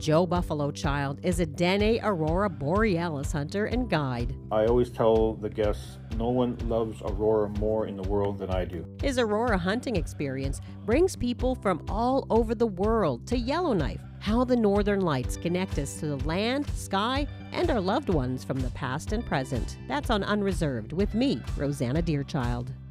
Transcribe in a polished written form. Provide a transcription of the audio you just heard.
Joe Buffalo Child is a Dene Aurora Borealis hunter and guide. I always tell the guests, no one loves Aurora more in the world than I do. His Aurora hunting experience brings people from all over the world to Yellowknife, how the Northern Lights connect us to the land, sky, and our loved ones from the past and present. That's on Unreserved with me, Rosanna Deerchild.